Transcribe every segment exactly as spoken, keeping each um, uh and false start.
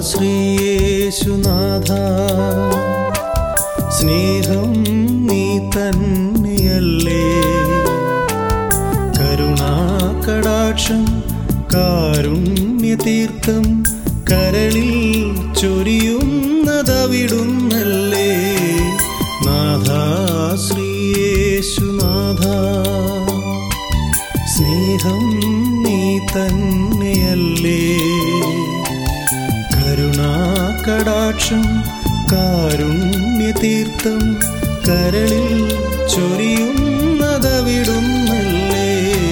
ശ്രീയേശുനാഥ സ്നേഹം നീ തന്നെയല്ലേ. കരുണാകടാക്ഷം കാരുണ്യതീർത്ഥം കരളിൽ ചൊരിയുന്നതവിടുന്നല്ലേ. നാഥ ശ്രീയേശുനാഥ സ്നേഹം നീ തന്നെയല്ലേ. കരുണാകടാക്ഷം കാരുണ്യതീർത്ഥം കരളിൽ ചൊരിയുന്നതവിടുന്നല്ലേ.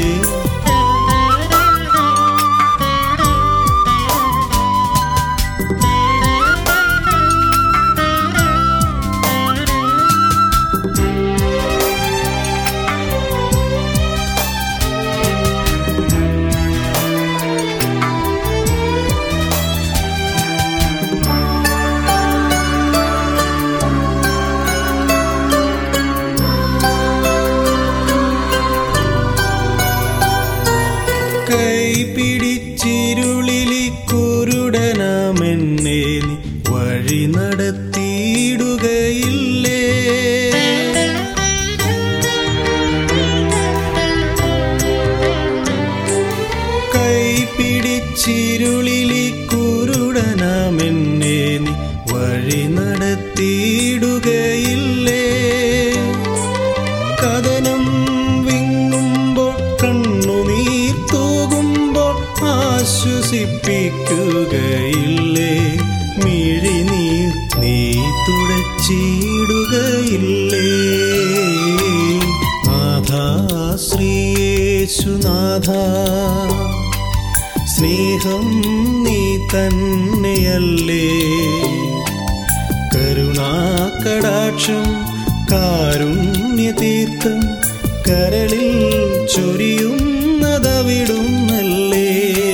കൈപിടിച്ചിരുളിലി കുരുടനാമെന്നെ നീ വഴി നടത്തിയിടുകയില്ലേ. കൈപിടിച്ചിരുളിലി കുരുടനാമെന്നെ നീ വഴി നടത്തിയിടുകയില്ലേ. കഥനം വിങ്ങുമ്പോൾ കണ്ണുനീർ തൂകുമ്പോൾ ആശ്വസിപ്പിക്കുകയില്ലേ. മിഴിനീർ നീ തുടച്ചിടുകയില്ലേ. നാഥ ശ്രീയേശുനാഥ സ്നേഹം നീ തന്നെയല്ലേ. കരുണാകടാക്ഷം കാരുണ്യതീർത്ഥം കരളിൽ ചൊരിയുന്നതവിടുന്നല്ലേ.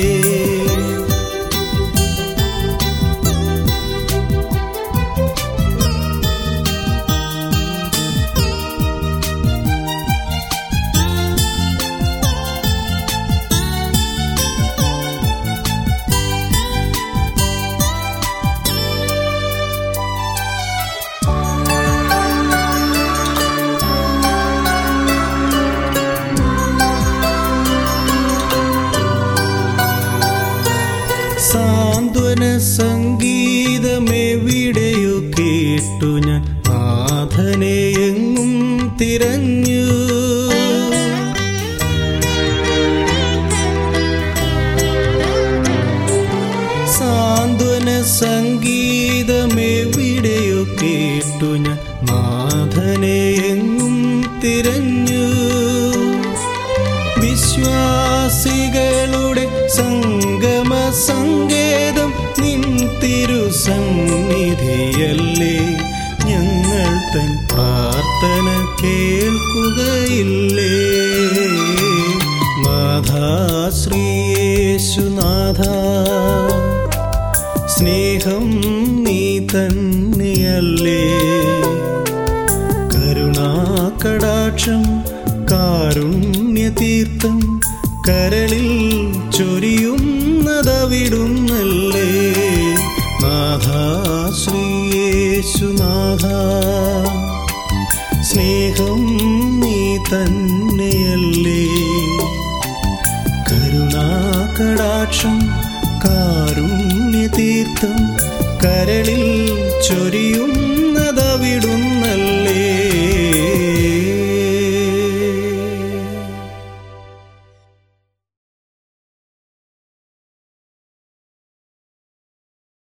സാന്ത്വന സംഗീതമെവിടെയോ കേട്ടു ഞാൻ നാഥനെ എങ്ങും തിരഞ്ഞു. സാന്ത്വന സംഗീതമെവിടെയോ കേട്ടു ഞാൻ നാഥനെ എങ്ങും തിരഞ്ഞു. വിശ്വാസികളുടെ സംഗമ സങ്കേതം നിൻ തിരുസന്നിധിയല്ലേ. ഞങ്ങൾ തൻ പ്രാർത്ഥന കേൾക്കുകയില്ലേ. നാഥ ശ്രീയേശുനാഥ സ്നേഹം നീ തന്നെയല്ലേ. കരുണാകടാക്ഷം കാരുണ്യതീർത്ഥം കരളിൽ ചൊരിയുന്നതവിടുന്നല്ലേ. നാഥ ശ്രീയേശുനാഥ സ്നേഹം നീ തന്നെയല്ലേ. കരുണാകടാക്ഷം കാരുണ്യതീർത്ഥം കരളിൽ ചൊരിയുന്നതവിടുന്നു.